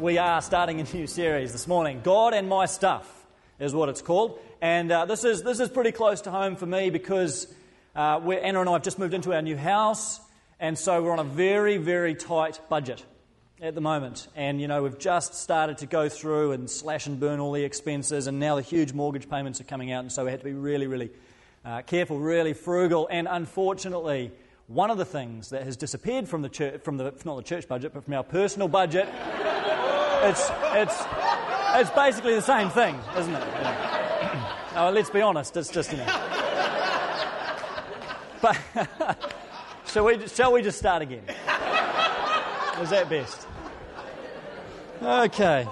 We are starting a new series this morning. God and My Stuff is what it's called. And this is pretty close to home for me because Anna and I have just moved into our new house, and so we're on a very, very tight budget at the moment. And, we've just started to go through and slash and burn all the expenses, and now the huge mortgage payments are coming out, and so we have to be really, really careful, really frugal. And unfortunately, one of the things that has disappeared from the church, not the church budget, but from our personal budget, it's basically the same thing, isn't it? No, let's be honest. It's just But shall we just start again? Is that best? Okay.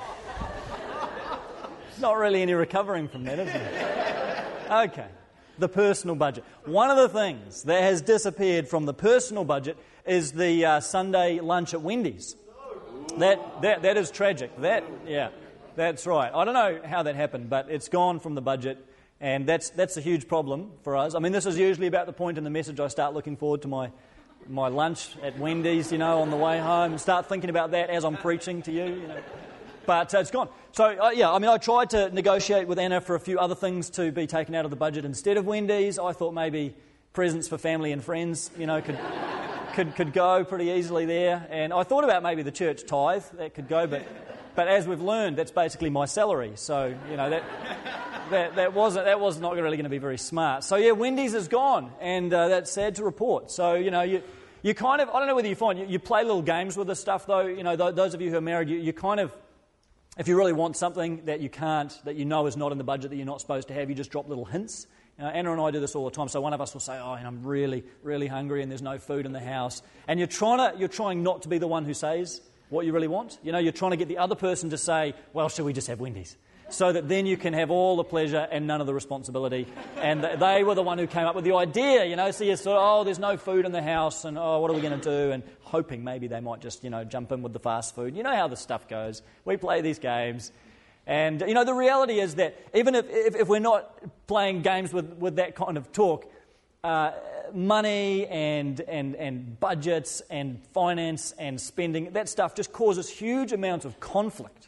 Not really any recovering from that, is there? Okay. The personal budget. One of the things that has disappeared from the personal budget is the Sunday lunch at Wendy's. That is tragic. That's right. I don't know how that happened, but it's gone from the budget, and that's a huge problem for us. I mean, this is usually about the point in the message I start looking forward to my lunch at Wendy's, on the way home, and start thinking about that as I'm preaching to you, But it's gone. So, I tried to negotiate with Anna for a few other things to be taken out of the budget instead of Wendy's. I thought maybe presents for family and friends, could go pretty easily there. And I thought about maybe the church tithe, that could go, but as we've learned, that's basically my salary. So, that was not really going to be very smart. So, Wendy's is gone, and that's sad to report. So, you kind of, I don't know whether you find, you play little games with this stuff, though. Those of you who are married, you kind of, if you really want something that you can't, that is not in the budget, that you're not supposed to have, you just drop little hints. Anna and I do this all the time. So one of us will say, I'm really, really hungry and there's no food in the house. And you're trying not to be the one who says what you really want. You're trying to get the other person to say, well, shall we just have Wendy's? So that then you can have all the pleasure and none of the responsibility. And they were the one who came up with the idea, So you sort of, there's no food in the house, and what are we going to do? And hoping maybe they might just, jump in with the fast food. You know how this stuff goes. We play these games. And, the reality is that even if we're not playing games with that kind of talk, money and budgets and finance and spending, that stuff just causes huge amounts of conflict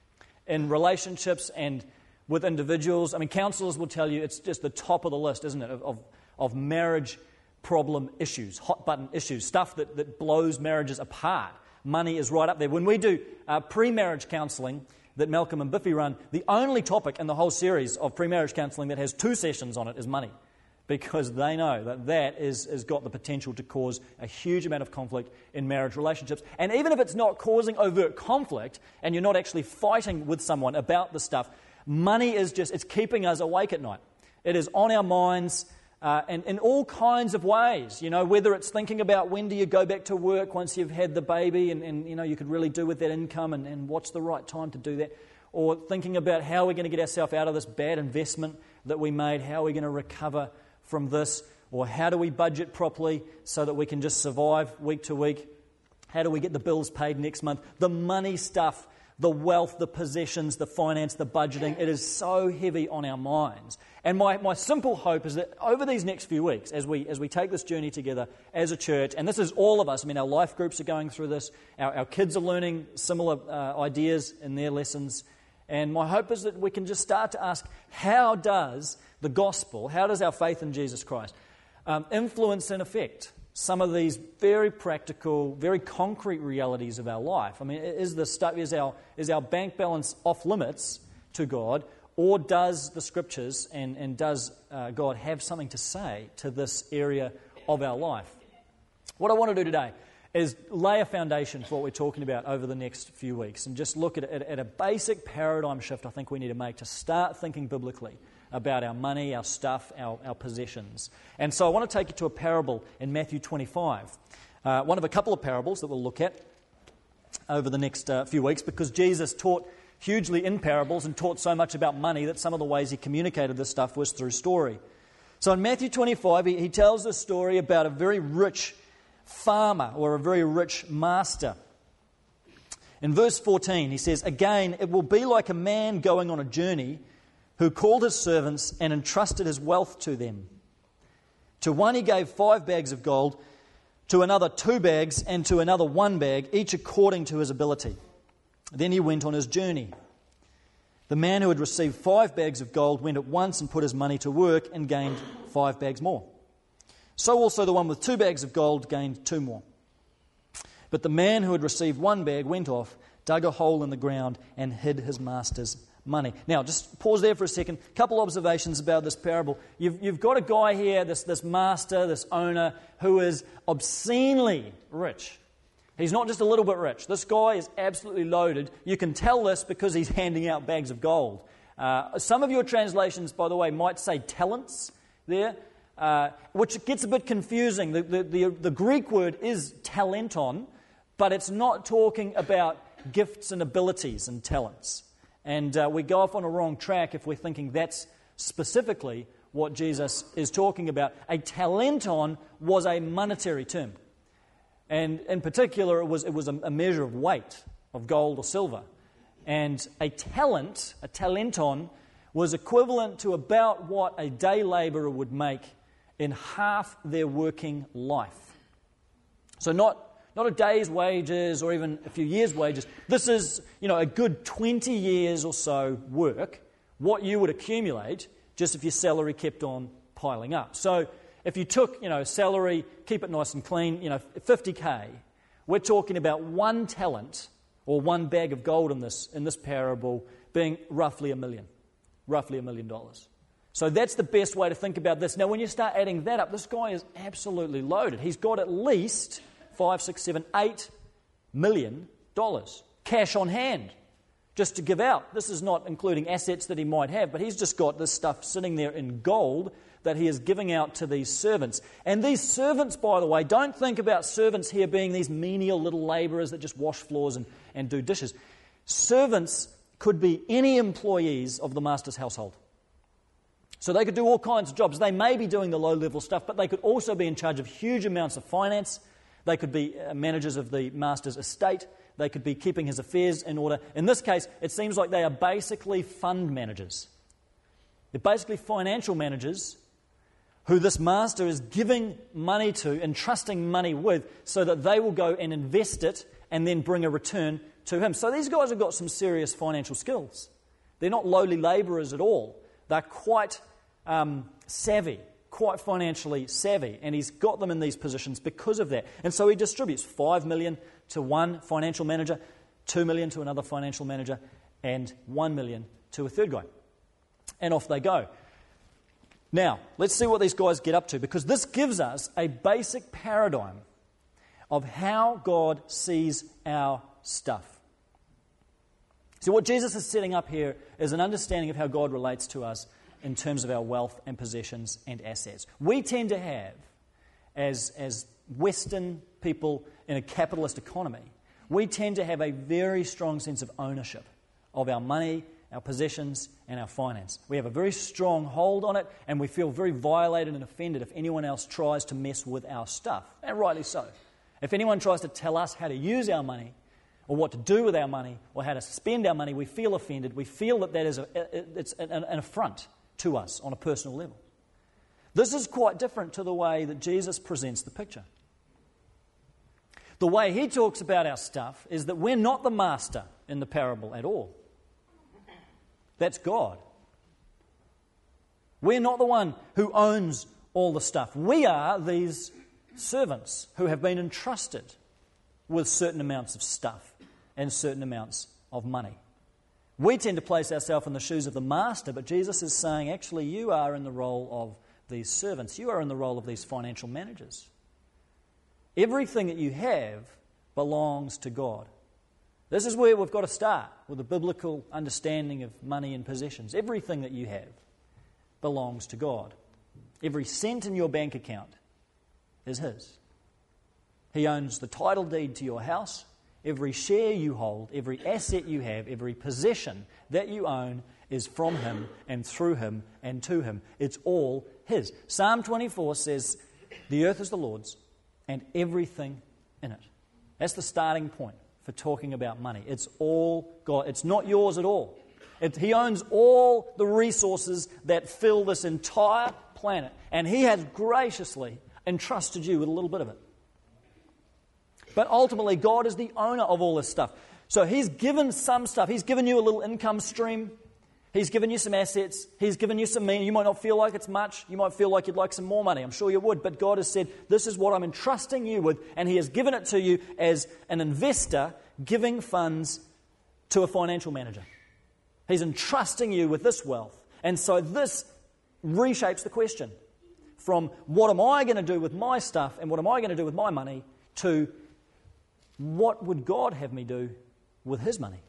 in relationships and with individuals. Counsellors will tell you it's just the top of the list, isn't it, of marriage problem issues, hot button issues, stuff that blows marriages apart. Money is right up there. When we do pre-marriage counselling that Malcolm and Biffy run, the only topic in the whole series of pre-marriage counselling that has 2 sessions on it is money, because they know that has got the potential to cause a huge amount of conflict in marriage relationships. And even if it's not causing overt conflict and you're not actually fighting with someone about the stuff, money is it's keeping us awake at night. It is on our minds and in all kinds of ways. Whether it's thinking about when do you go back to work once you've had the baby and you could really do with that income and what's the right time to do that. Or thinking about how we're going to get ourselves out of this bad investment that we made, how we're going to recover from this, or how do we budget properly so that we can just survive week to week? How do we get the bills paid next month? The money stuff, the wealth, the possessions, the finance, the budgeting, it is so heavy on our minds. And my simple hope is that over these next few weeks, as we take this journey together as a church, and this is all of us, our life groups are going through this, our kids are learning similar ideas in their lessons, and my hope is that we can just start to ask, how does the gospel, how does our faith in Jesus Christ influence and affect some of these very practical, very concrete realities of our life? Is our bank balance off limits to God, or does the Scriptures and does God have something to say to this area of our life? What I want to do today is lay a foundation for what we're talking about over the next few weeks and just look at a basic paradigm shift I think we need to make to start thinking biblically about our money, our stuff, our possessions. And so I want to take you to a parable in Matthew 25, one of a couple of parables that we'll look at over the next few weeks, because Jesus taught hugely in parables and taught so much about money that some of the ways he communicated this stuff was through story. So in Matthew 25, he tells a story about a very rich farmer or a very rich master. In verse 14, he says, "Again, it will be like a man going on a journey who called his servants and entrusted his wealth to them. To one he gave 5 bags of gold, to another 2 bags, and to another 1 bag, each according to his ability. Then he went on his journey. The man who had received 5 bags of gold went at once and put his money to work and gained 5 bags more. So also the one with 2 bags of gold gained 2 more. But the man who had received 1 bag went off, dug a hole in the ground, and hid his master's money. Now, just pause there for a second. A couple observations about this parable. You've got a guy here, this master, this owner, who is obscenely rich. He's not just a little bit rich. This guy is absolutely loaded. You can tell this because he's handing out bags of gold. Some of your translations, by the way, might say talents there, which gets a bit confusing. The Greek word is talenton, but it's not talking about gifts and abilities and talents. And we go off on a wrong track if we're thinking that's specifically what Jesus is talking about. A talenton was a monetary term. And in particular, it was a measure of weight, of gold or silver. And a talenton, was equivalent to about what a day labourer would make in half their working life. So not a day's wages or even a few years' wages. This is, a good 20 years or so work, what you would accumulate just if your salary kept on piling up. So if you took, salary, keep it nice and clean, 50K, we're talking about 1 talent or 1 bag of gold in this parable being roughly $1 million. Roughly $1 million. So that's the best way to think about this. Now, when you start adding that up, this guy is absolutely loaded. He's got at least $8 million cash on hand just to give out. This is not including assets that he might have, but he's just got this stuff sitting there in gold that he is giving out to these servants. And these servants, by the way, don't think about servants here being these menial little labourers that just wash floors and do dishes. Servants could be any employees of the master's household. So they could do all kinds of jobs. They may be doing the low-level stuff, but they could also be in charge of huge amounts of finance. They could be managers of the master's estate. They could be keeping his affairs in order. In this case, it seems like they are basically fund managers. They're basically financial managers who this master is giving money to, entrusting money with, so that they will go and invest it and then bring a return to him. So these guys have got some serious financial skills. They're not lowly labourers at all. They're quite savvy, quite financially savvy, and he's got them in these positions because of that. And so he distributes $5 million to one financial manager, $2 million to another financial manager, and $1 million to a third guy. And off they go. Now, let's see what these guys get up to, because this gives us a basic paradigm of how God sees our stuff. So what Jesus is setting up here is an understanding of how God relates to us in terms of our wealth and possessions and assets. We tend to have, as Western people in a capitalist economy, we tend to have a very strong sense of ownership of our money, our possessions, and our finance. We have a very strong hold on it, and we feel very violated and offended if anyone else tries to mess with our stuff, and rightly so. If anyone tries to tell us how to use our money, or what to do with our money, or how to spend our money, we feel offended. We feel that is it's an affront to us on a personal level. This is quite different to the way that Jesus presents the picture. The way he talks about our stuff is that we're not the master in the parable at all. That's God. We're not the one who owns all the stuff. We are these servants who have been entrusted with certain amounts of stuff and certain amounts of money. We tend to place ourselves in the shoes of the master, but Jesus is saying, actually, you are in the role of these servants. You are in the role of these financial managers. Everything that you have belongs to God. This is where we've got to start, with a biblical understanding of money and possessions. Everything that you have belongs to God. Every cent in your bank account is His. He owns the title deed to your house. Every share you hold, every asset you have, every possession that you own is from Him and through Him and to Him. It's all His. Psalm 24 says, the earth is the Lord's and everything in it. That's the starting point for talking about money. It's all God. It's not yours at all. He owns all the resources that fill this entire planet, and He has graciously entrusted you with a little bit of it. But ultimately, God is the owner of all this stuff. So he's given some stuff. He's given you a little income stream. He's given you some assets. He's given you some means. You might not feel like it's much. You might feel like you'd like some more money. I'm sure you would. But God has said, this is what I'm entrusting you with. And he has given it to you as an investor giving funds to a financial manager. He's entrusting you with this wealth. And so this reshapes the question from what am I going to do with my stuff and what am I going to do with my money to what would God have me do with his money?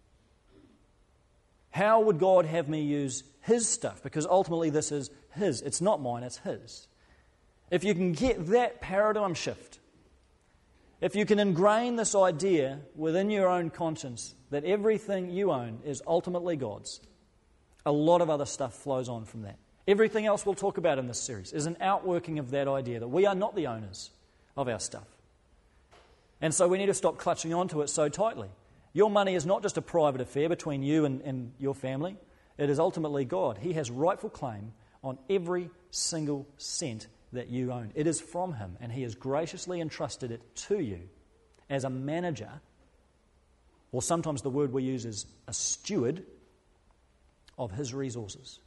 How would God have me use his stuff? Because ultimately this is his. It's not mine, it's his. If you can get that paradigm shift, if you can ingrain this idea within your own conscience that everything you own is ultimately God's, a lot of other stuff flows on from that. Everything else we'll talk about in this series is an outworking of that idea that we are not the owners of our stuff. And so we need to stop clutching onto it so tightly. Your money is not just a private affair between you and your family. It is ultimately God. He has rightful claim on every single cent that you own. It is from him, and he has graciously entrusted it to you as a manager, or sometimes the word we use is a steward of his resources.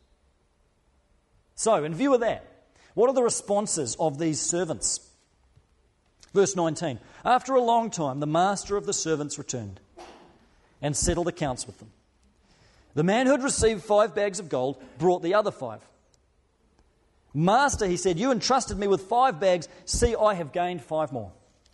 So, in view of that, what are the responses of these servants? Verse 19, after a long time, the master of the servants returned and settled accounts with them. The man who had received 5 bags of gold brought the other 5. Master, he said, you entrusted me with 5 bags. See, I have gained 5 more.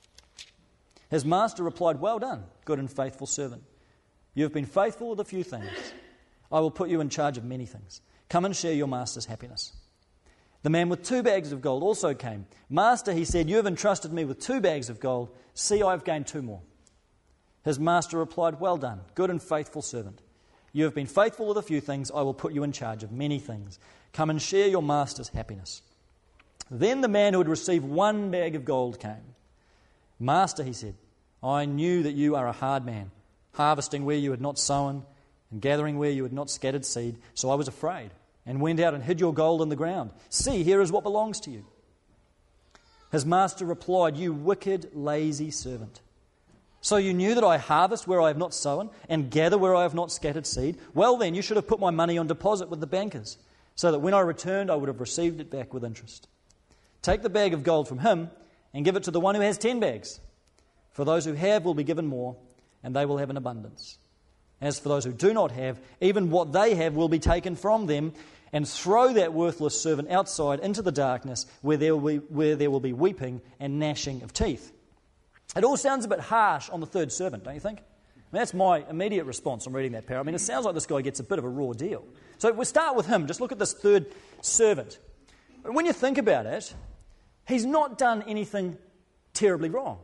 His master replied, well done, good and faithful servant. You have been faithful with a few things. I will put you in charge of many things. Come and share your master's happiness. The man with 2 bags of gold also came. Master, he said, you have entrusted me with 2 bags of gold. See, I have gained 2 more. His master replied, well done, good and faithful servant. You have been faithful with a few things. I will put you in charge of many things. Come and share your master's happiness. Then the man who had received 1 bag of gold came. Master, he said, I knew that you are a hard man, harvesting where you had not sown and gathering where you had not scattered seed. So I was afraid and went out and hid your gold in the ground. See, here is what belongs to you. His master replied, you wicked, lazy servant. So you knew that I harvest where I have not sown and gather where I have not scattered seed? Well then, you should have put my money on deposit with the bankers, so that when I returned I would have received it back with interest. Take the bag of gold from him and give it to the one who has 10 bags. For those who have will be given more, and they will have an abundance. As for those who do not have, even what they have will be taken from them, and throw that worthless servant outside into the darkness where there will be weeping and gnashing of teeth. It all sounds a bit harsh on the third servant, don't you think? That's my immediate response on reading that parable. It sounds like this guy gets a bit of a raw deal. So we'll start with him. Just look at this third servant. When you think about it, he's not done anything terribly wrong.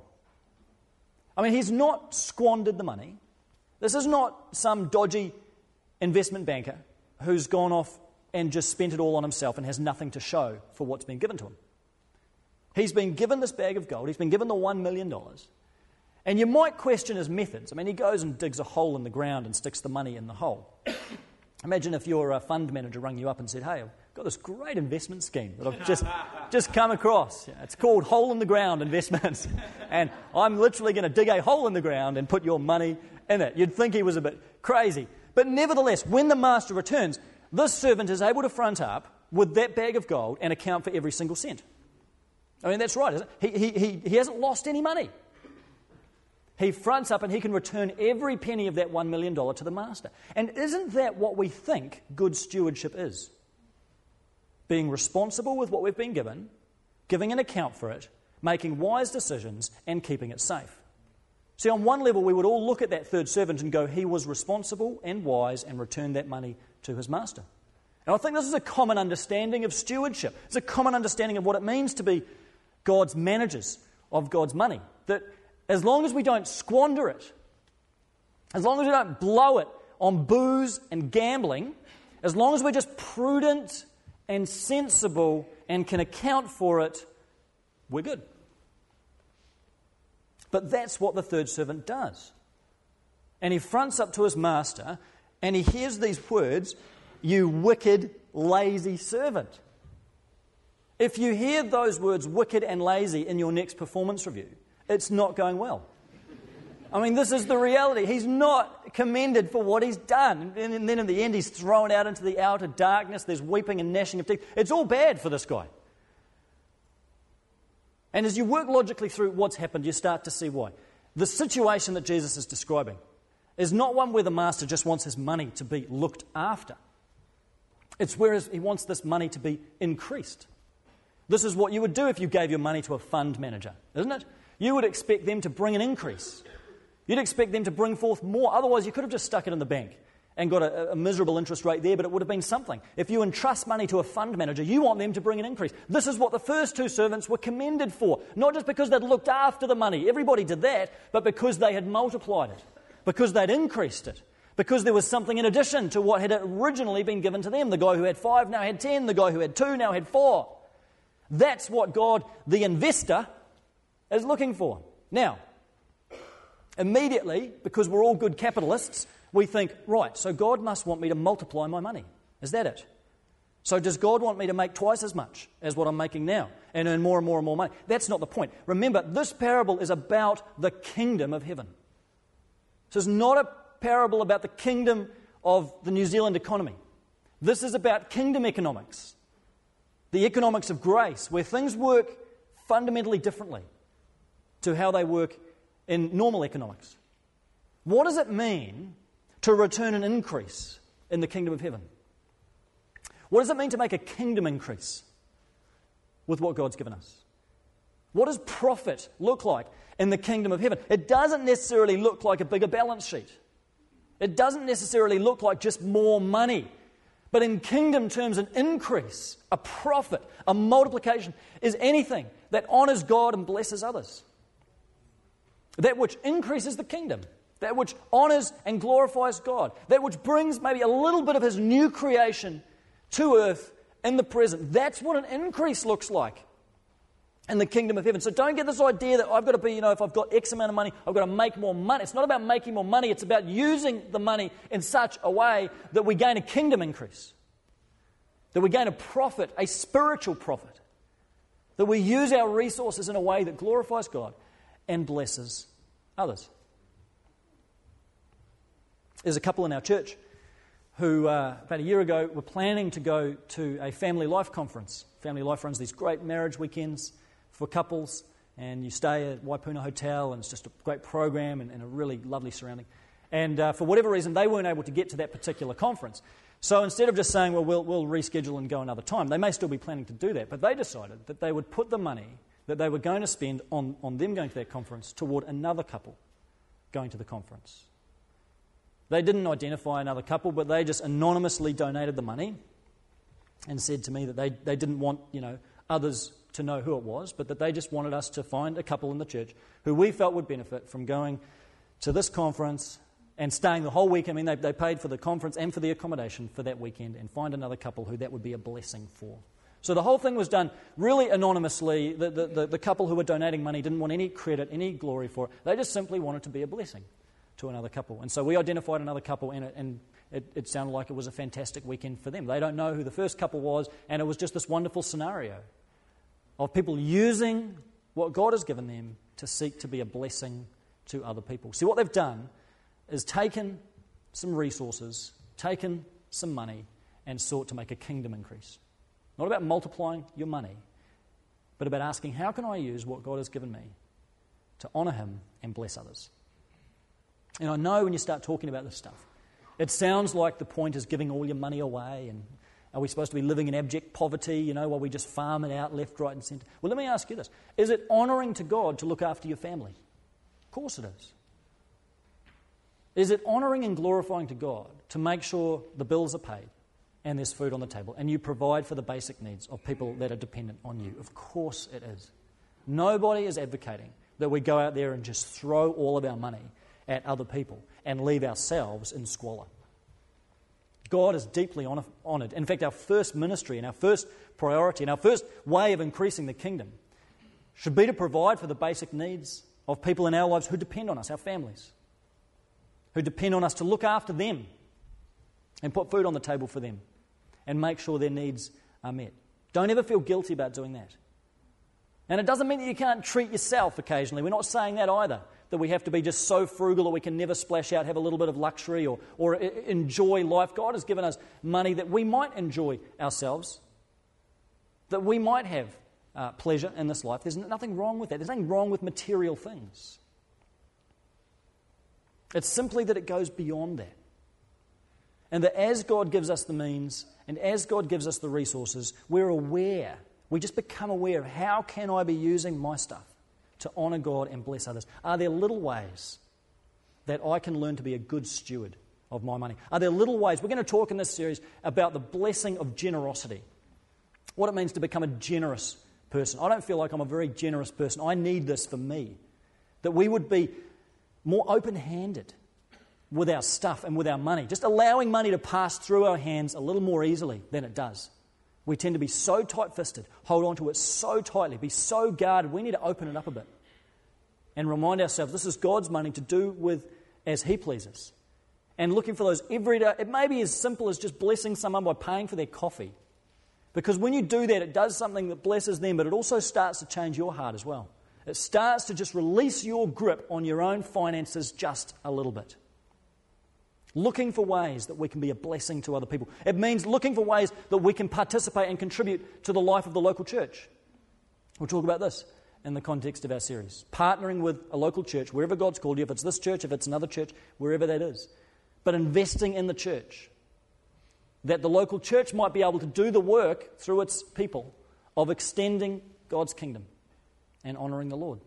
He's not squandered the money. This is not some dodgy investment banker who's gone off and just spent it all on himself and has nothing to show for what's been given to him. He's been given this bag of gold. He's been given the $1 million. And you might question his methods. He goes and digs a hole in the ground and sticks the money in the hole. Imagine if your fund manager rang you up and said, hey, I've got this great investment scheme that I've just come across. It's called Hole in the Ground Investments. And I'm literally going to dig a hole in the ground and put your money in it. You'd think he was a bit crazy. But nevertheless, when the master returns, this servant is able to front up with that bag of gold and account for every single cent. That's right, isn't it? He hasn't lost any money. He fronts up and he can return every penny of that $1 million to the master. And isn't that what we think good stewardship is? Being responsible with what we've been given, giving an account for it, making wise decisions, and keeping it safe. See, on one level, we would all look at that third servant and go, he was responsible and wise and returned that money to his master. And I think this is a common understanding of stewardship. It's a common understanding of what it means to be God's managers of God's money. That as long as we don't squander it, as long as we don't blow it on booze and gambling, as long as we're just prudent and sensible and can account for it, we're good. But that's what the third servant does. And he fronts up to his master and he hears these words, you wicked, lazy servant. If you hear those words, wicked and lazy, in your next performance review, it's not going well. I mean, this is the reality. He's not commended for what he's done. And then in the end, he's thrown out into the outer darkness. There's weeping and gnashing of teeth. It's all bad for this guy. And as you work logically through what's happened, you start to see why. The situation that Jesus is describing is not one where the master just wants his money to be looked after. It's where he wants this money to be increased. This is what you would do if you gave your money to a fund manager, isn't it? You would expect them to bring an increase. You'd expect them to bring forth more. Otherwise, you could have just stuck it in the bank and got a miserable interest rate there, but it would have been something. If you entrust money to a fund manager, you want them to bring an increase. This is what the first two servants were commended for. Not just because they'd looked after the money. Everybody did that, but because they had multiplied it. Because they'd increased it. Because there was something in addition to what had originally been given to them. The guy who had 5 now had 10. The guy who had 2 now had 4. That's what God, the investor, is looking for. Now, immediately, because we're all good capitalists, we think, right, so God must want me to multiply my money. Is that it? So does God want me to make twice as much as what I'm making now and earn more and more and more money? That's not the point. Remember, this parable is about the kingdom of heaven. This is not a parable about the kingdom of the New Zealand economy. This is about kingdom economics, the economics of grace, where things work fundamentally differently to how they work in normal economics. What does it mean to return an increase in the kingdom of heaven? What does it mean to make a kingdom increase with what God's given us? What does profit look like in the kingdom of heaven? It doesn't necessarily look like a bigger balance sheet. It doesn't necessarily look like just more money. But in kingdom terms, an increase, a profit, a multiplication is anything that honours God and blesses others. That which increases the kingdom. That which honours and glorifies God. That which brings maybe a little bit of His new creation to earth in the present. That's what an increase looks like in the kingdom of heaven. So don't get this idea that I've got to be, if I've got X amount of money, I've got to make more money. It's not about making more money. It's about using the money in such a way that we gain a kingdom increase. That we gain a profit, a spiritual profit. That we use our resources in a way that glorifies God and blesses others. There's a couple in our church who, about a year ago, were planning to go to a Family Life conference. Family Life runs these great marriage weekends for couples, and you stay at Waipuna Hotel, and it's just a great program and a really lovely surrounding. And for whatever reason, they weren't able to get to that particular conference. So instead of just saying, well, we'll reschedule and go another time, they may still be planning to do that, but they decided that they would put the money that they were going to spend on them going to that conference toward another couple going to the conference. They didn't identify another couple, but they just anonymously donated the money and said to me that they didn't want, others to know who it was, but that they just wanted us to find a couple in the church who we felt would benefit from going to this conference and staying the whole week. I mean, they paid for the conference and for the accommodation for that weekend, and find another couple who that would be a blessing for. So the whole thing was done really anonymously. The couple who were donating money didn't want any credit, any glory for it. They just simply wanted to be a blessing to another couple. And so we identified another couple, and it sounded like it was a fantastic weekend for them. They don't know who the first couple was, and it was just this wonderful scenario of people using what God has given them to seek to be a blessing to other people. See, what they've done is taken some resources, taken some money, and sought to make a kingdom increase. Not about multiplying your money, but about asking, how can I use what God has given me to honour Him and bless others? And I know when you start talking about this stuff, it sounds like the point is giving all your money away, and are we supposed to be living in abject poverty, while we just farm it out left, right and centre? Well, let me ask you this. Is it honouring to God to look after your family? Of course it is. Is it honouring and glorifying to God to make sure the bills are paid and there's food on the table and you provide for the basic needs of people that are dependent on you? Of course it is. Nobody is advocating that we go out there and just throw all of our money at other people and leave ourselves in squalor. God is deeply honoured. In fact, our first ministry and our first priority and our first way of increasing the kingdom should be to provide for the basic needs of people in our lives who depend on us, our families, who depend on us to look after them and put food on the table for them and make sure their needs are met. Don't ever feel guilty about doing that. And it doesn't mean that you can't treat yourself occasionally. We're not saying that either, that we have to be just so frugal that we can never splash out, have a little bit of luxury or enjoy life. God has given us money that we might enjoy ourselves, that we might have pleasure in this life. There's nothing wrong with that. There's nothing wrong with material things. It's simply that it goes beyond that. And that as God gives us the means and as God gives us the resources, we're aware. We just become aware of how can I be using my stuff to honour God and bless others. Are there little ways that I can learn to be a good steward of my money? Are there little ways? We're going to talk in this series about the blessing of generosity, what it means to become a generous person. I don't feel like I'm a very generous person. I need this for me, that we would be more open-handed with our stuff and with our money, just allowing money to pass through our hands a little more easily than it does. We tend to be so tight-fisted, hold on to it so tightly, be so guarded. We need to open it up a bit and remind ourselves this is God's money to do with as He pleases. And looking for those everyday, it may be as simple as just blessing someone by paying for their coffee. Because when you do that, it does something that blesses them, but it also starts to change your heart as well. It starts to just release your grip on your own finances just a little bit. Looking for ways that we can be a blessing to other people. It means looking for ways that we can participate and contribute to the life of the local church. We'll talk about this in the context of our series. Partnering with a local church, wherever God's called you, if it's this church, if it's another church, wherever that is. But investing in the church. That the local church might be able to do the work through its people of extending God's kingdom and honouring the Lord.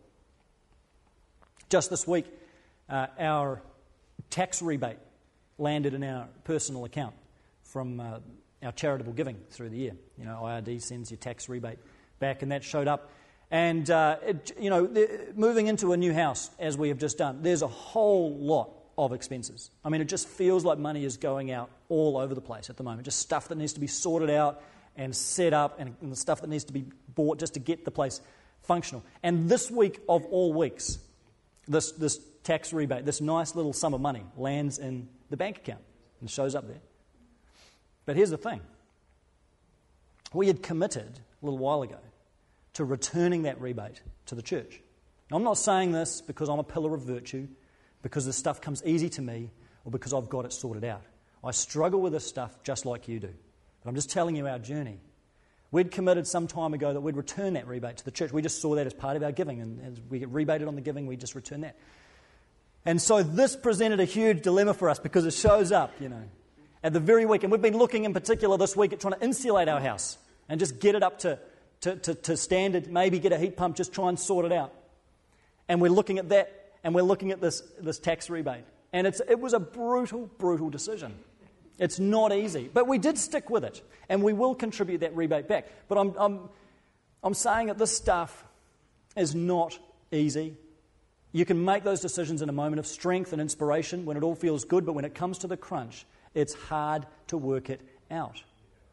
Just this week, our tax rebate landed in our personal account from our charitable giving through the year. You know, IRD sends your tax rebate back, and that showed up. And, moving into a new house, as we have just done, there's a whole lot of expenses. I mean, it just feels like money is going out all over the place at the moment. Just stuff that needs to be sorted out and set up and the stuff that needs to be bought just to get the place functional. And this week of all weeks, this tax rebate, this nice little sum of money lands in the bank account and shows up there. But here's the thing. We had committed a little while ago to returning that rebate to the church. Now, I'm not saying this because I'm a pillar of virtue, because this stuff comes easy to me, or because I've got it sorted out. I struggle with this stuff just like you do. But I'm just telling you our journey. We'd committed some time ago that we'd return that rebate to the church. We just saw that as part of our giving, and as we get rebated on the giving, we just return that. And so this presented a huge dilemma for us because it shows up, at the very week. And we've been looking in particular this week at trying to insulate our house and just get it up to standard, maybe get a heat pump, just try and sort it out. And we're looking at that, and we're looking at this tax rebate. And it was a brutal, brutal decision. It's not easy. But we did stick with it, and we will contribute that rebate back. But I'm saying that this stuff is not easy. You can make those decisions in a moment of strength and inspiration when it all feels good, but when it comes to the crunch, it's hard to work it out.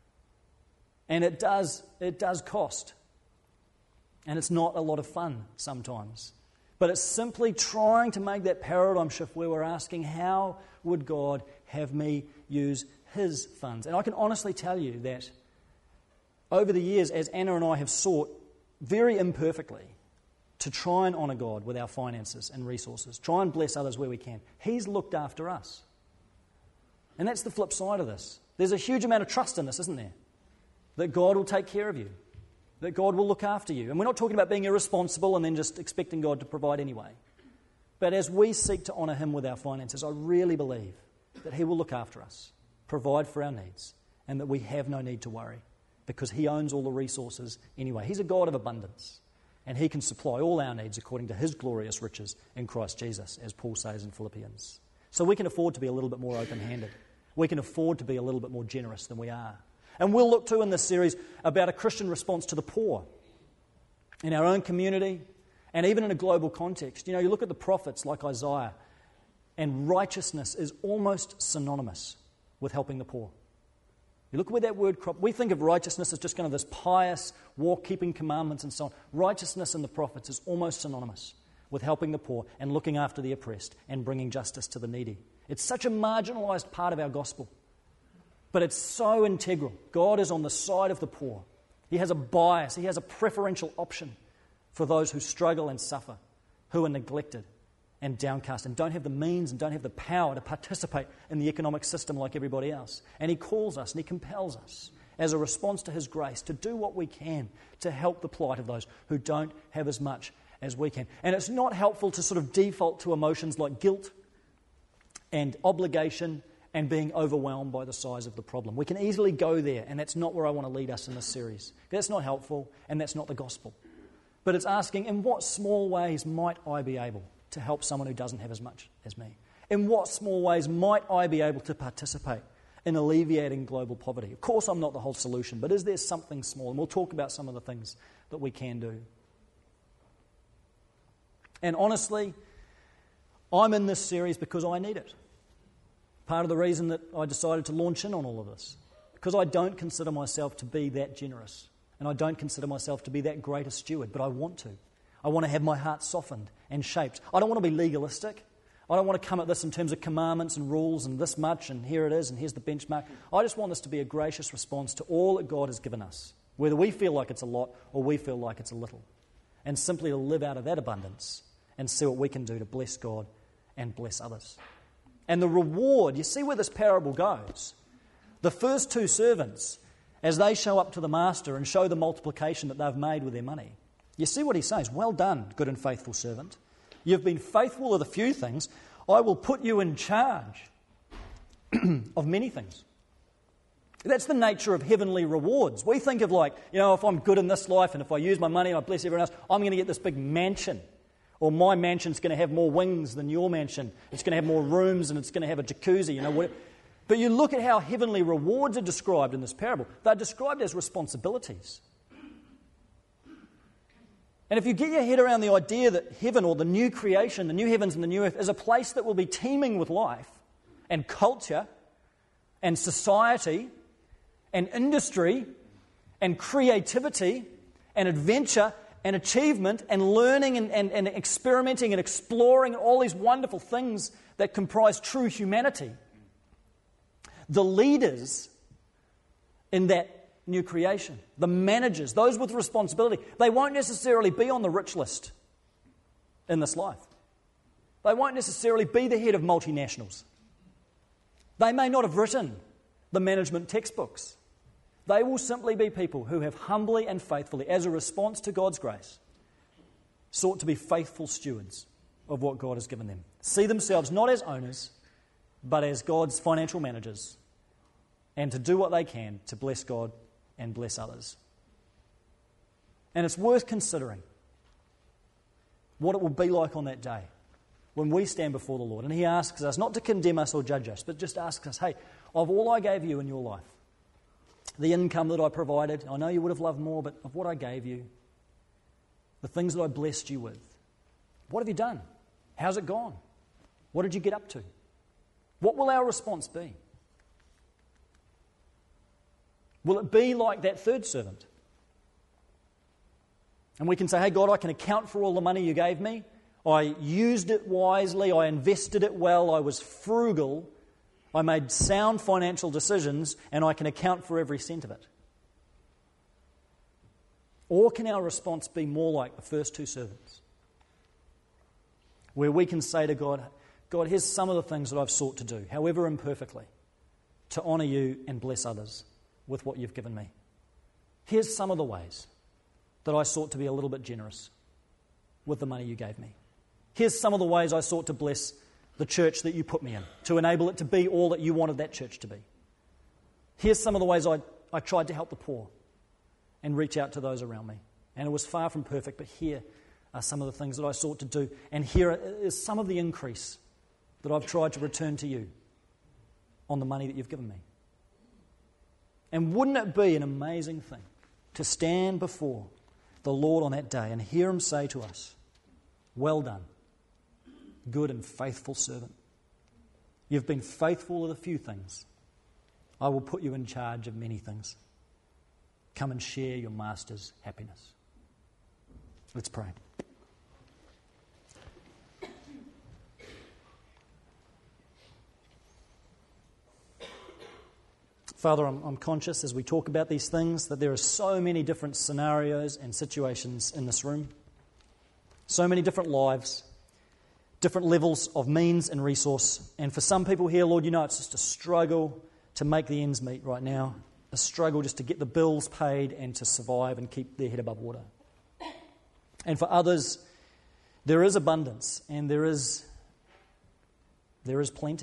And it does cost. And it's not a lot of fun sometimes. But it's simply trying to make that paradigm shift where we're asking, how would God have me use His funds? And I can honestly tell you that over the years, as Anna and I have sought very imperfectly to try and honour God with our finances and resources, try and bless others where we can, He's looked after us. And that's the flip side of this. There's a huge amount of trust in this, isn't there? That God will take care of you, that God will look after you. And we're not talking about being irresponsible and then just expecting God to provide anyway. But as we seek to honour Him with our finances, I really believe that He will look after us, provide for our needs, and that we have no need to worry because He owns all the resources anyway. He's a God of abundance. And He can supply all our needs according to His glorious riches in Christ Jesus, as Paul says in Philippians. So we can afford to be a little bit more open-handed. We can afford to be a little bit more generous than we are. And we'll look too in this series about a Christian response to the poor in our own community and even in a global context. You look at the prophets like Isaiah, and righteousness is almost synonymous with helping the poor. You look where that word crop. We think of righteousness as just kind of this pious walk, keeping commandments and so on. Righteousness in the prophets is almost synonymous with helping the poor and looking after the oppressed and bringing justice to the needy. It's such a marginalised part of our gospel, but it's so integral. God is on the side of the poor. He has a bias. He has a preferential option for those who struggle and suffer, who are neglected and downcast and don't have the means and don't have the power to participate in the economic system like everybody else. And he calls us and he compels us as a response to his grace to do what we can to help the plight of those who don't have as much as we can. And it's not helpful to sort of default to emotions like guilt and obligation and being overwhelmed by the size of the problem. We can easily go there, and that's not where I want to lead us in this series. That's not helpful, and that's not the gospel. But it's asking, in what small ways might I be able to help someone who doesn't have as much as me? In what small ways might I be able to participate in alleviating global poverty? Of course, I'm not the whole solution, but is there something small? And we'll talk about some of the things that we can do. And honestly, I'm in this series because I need it. Part of the reason that I decided to launch in on all of this, because I don't consider myself to be that generous, and I don't consider myself to be that great a steward, but I want to. I want to have my heart softened and shaped. I don't want to be legalistic. I don't want to come at this in terms of commandments and rules and this much and here it is and here's the benchmark. I just want this to be a gracious response to all that God has given us, whether we feel like it's a lot or we feel like it's a little, and simply to live out of that abundance and see what we can do to bless God and bless others. And the reward, you see where this parable goes. The first two servants, as they show up to the master and show the multiplication that they've made with their money, you see what he says, well done, good and faithful servant. You've been faithful with a few things. I will put you in charge of many things. That's the nature of heavenly rewards. We think of like, if I'm good in this life and if I use my money and I bless everyone else, I'm going to get this big mansion. Or my mansion's going to have more wings than your mansion. It's going to have more rooms and it's going to have a jacuzzi, But you look at how heavenly rewards are described in this parable. They're described as responsibilities. And if you get your head around the idea that heaven or the new creation, the new heavens and the new earth, is a place that will be teeming with life and culture and society and industry and creativity and adventure and achievement and learning and experimenting and exploring all these wonderful things that comprise true humanity, the leaders in that new creation, the managers, those with responsibility, they won't necessarily be on the rich list in this life. They won't necessarily be the head of multinationals. They may not have written the management textbooks. They will simply be people who have humbly and faithfully, as a response to God's grace, sought to be faithful stewards of what God has given them. See themselves not as owners, but as God's financial managers, and to do what they can to bless God and bless others. And it's worth considering what it will be like on that day when we stand before the Lord. And he asks us not to condemn us or judge us, but just asks us, hey, of all I gave you in your life, the income that I provided, I know you would have loved more, but of what I gave you, the things that I blessed you with, what have you done? How's it gone? What did you get up to? What will our response be? Will it be like that third servant? And we can say, hey, God, I can account for all the money you gave me. I used it wisely. I invested it well. I was frugal. I made sound financial decisions, and I can account for every cent of it. Or can our response be more like the first two servants, where we can say to God, God, here's some of the things that I've sought to do, however imperfectly, to honour you and bless others with what you've given me. Here's some of the ways that I sought to be a little bit generous with the money you gave me. Here's some of the ways I sought to bless the church that you put me in, to enable it to be all that you wanted that church to be. Here's some of the ways I tried to help the poor and reach out to those around me. And it was far from perfect, but here are some of the things that I sought to do. And here is some of the increase that I've tried to return to you on the money that you've given me. And wouldn't it be an amazing thing to stand before the Lord on that day and hear him say to us, well done, good and faithful servant. You've been faithful with a few things. I will put you in charge of many things. Come and share your master's happiness. Let's pray. Father, I'm conscious as we talk about these things that there are so many different scenarios and situations in this room. So many different lives, different levels of means and resource. And for some people here, Lord, you know it's just a struggle to make the ends meet right now, a struggle just to get the bills paid and to survive and keep their head above water. And for others, there is abundance and there is plenty.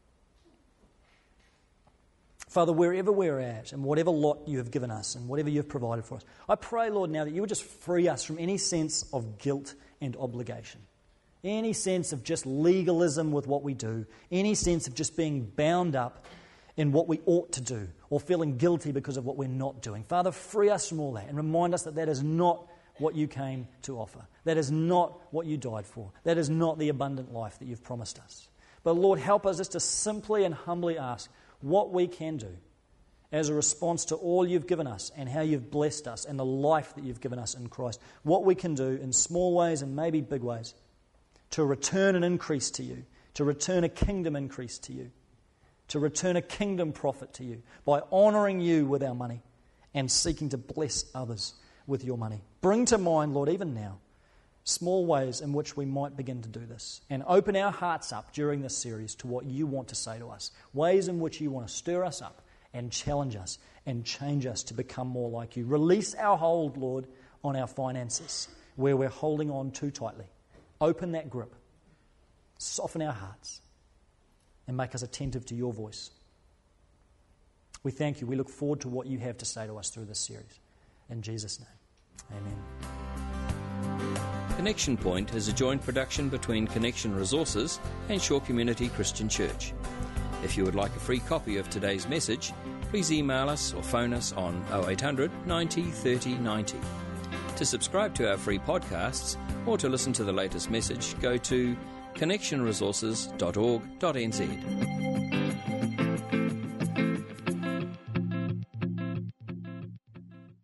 Father, wherever we're at and whatever lot you have given us and whatever you've provided for us, I pray, Lord, now that you would just free us from any sense of guilt and obligation, any sense of just legalism with what we do, any sense of just being bound up in what we ought to do or feeling guilty because of what we're not doing. Father, free us from all that and remind us that that is not what you came to offer. That is not what you died for. That is not the abundant life that you've promised us. But Lord, help us just to simply and humbly ask what we can do as a response to all you've given us and how you've blessed us and the life that you've given us in Christ. What we can do in small ways and maybe big ways to return an increase to you, to return a kingdom increase to you, to return a kingdom profit to you by honouring you with our money and seeking to bless others with your money. Bring to mind, Lord, even now, small ways in which we might begin to do this and open our hearts up during this series to what you want to say to us, ways in which you want to stir us up and challenge us and change us to become more like you. Release our hold, Lord, on our finances where we're holding on too tightly. Open that grip, soften our hearts and make us attentive to your voice. We thank you. We look forward to what you have to say to us through this series. In Jesus' name, amen. Connection Point is a joint production between Connection Resources and Shore Community Christian Church. If you would like a free copy of today's message, please email us or phone us on 0800 90 30 90. To subscribe to our free podcasts or to listen to the latest message, go to connectionresources.org.nz.